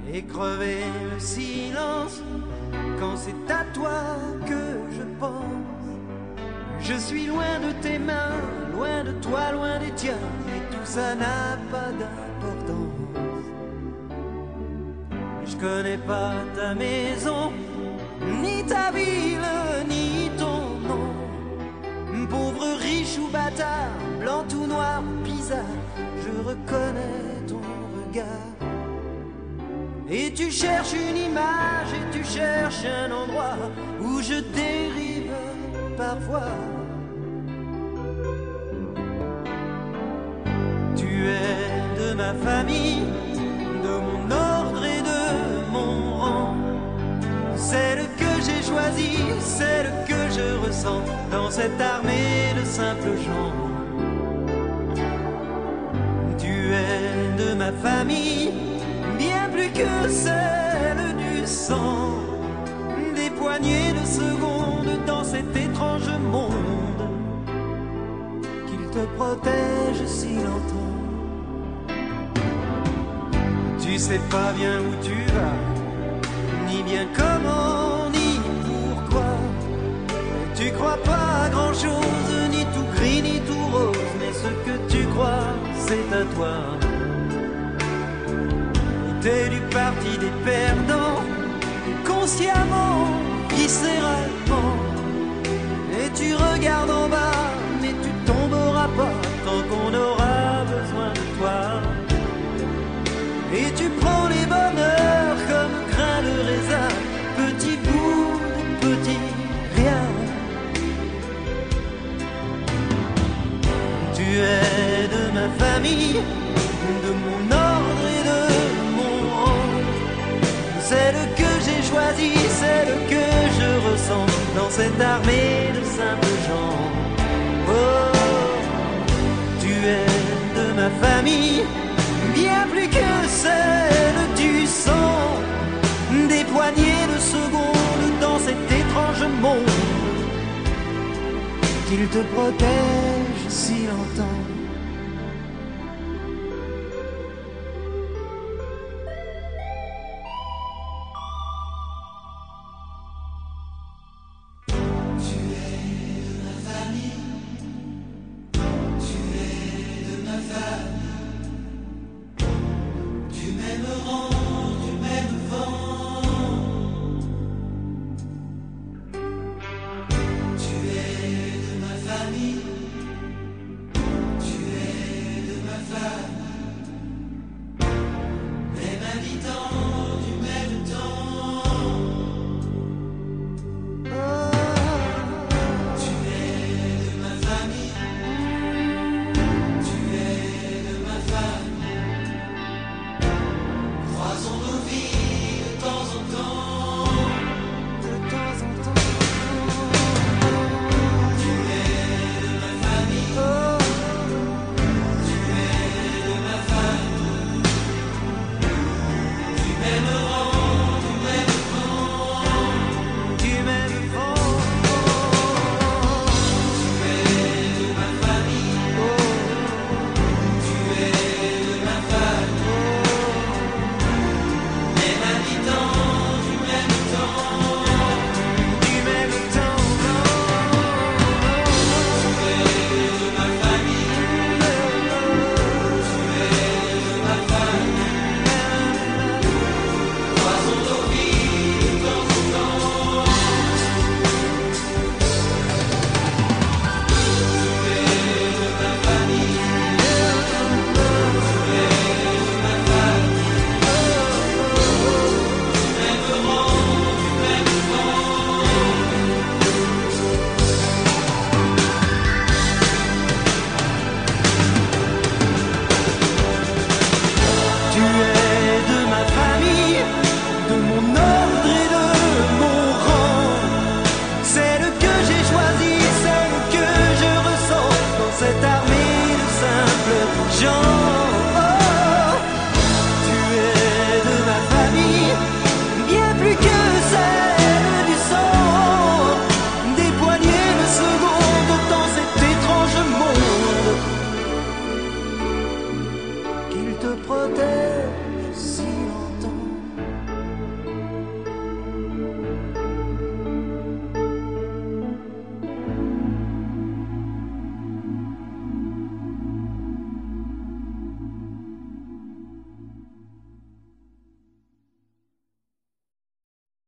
et crever le silence quand c'est à toi que je pense. Je suis loin de tes mains, loin de toi, loin des tiens, et tout ça n'a pas d'importance. Je connais pas ta maison, ni ta ville, ni ton nom. Pauvre, riche ou bâtard, blanc ou noir ou bizarre, je reconnais ton regard. Et tu cherches une image et tu cherches un endroit où je dérive parfois. Tu es de ma famille, de mon ordre et de mon rang. Celle que j'ai choisie, celle que je ressens dans cette armée de simples gens. Tu es de ma famille, bien plus que celle du sang. Des poignées de secondes dans cet étrange monde, qu'il te protège si longtemps. Tu sais pas bien où tu vas, ni bien comment, ni pourquoi. Tu crois pas à grand chose, ni tout gris, ni tout rose, mais ce que tu crois, c'est à toi. T'es du parti des perdants, consciemment, viscéralement. Et tu regardes en bas, mais tu tomberas pas tant qu'on aura besoin de toi. Et tu prends les bonheurs comme grain de raisin, petit bout de petit rien. Tu es de ma famille, de mon ordre et de mon rang. Celle que j'ai choisie, celle que je ressens dans cette armée de simples gens. Oh, tu es de ma famille, bien plus que celle du sang. Des poignées de secondes dans cet étrange monde, qu'il te protège si longtemps. Tu es de ma famille, tu es de ma famille, tu m'aimeras.